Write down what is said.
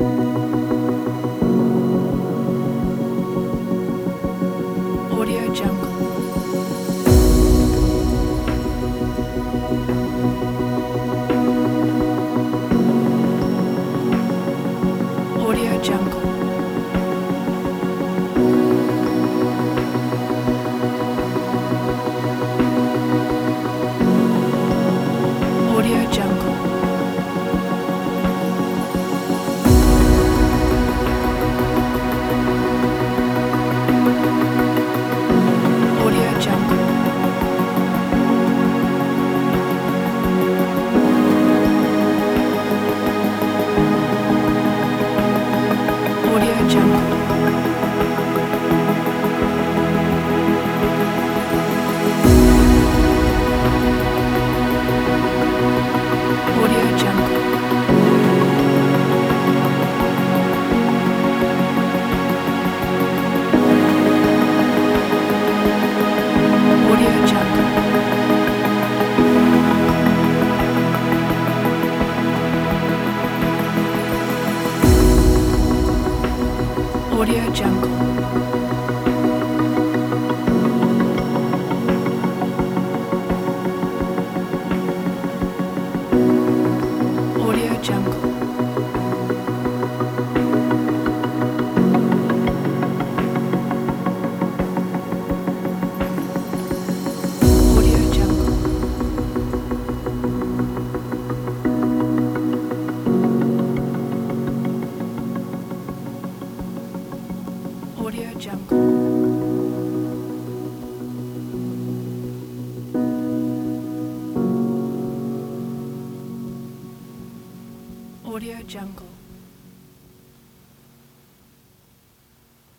Audio Jungle. Audio Jungle. Audio Jungle. Audio Jungle. Audio Jungle. Audio Jungle. Audio Jungle. Audio Jungle. Audio Jungle. Audio Jungle. Audio Jungle. Audio Jungle.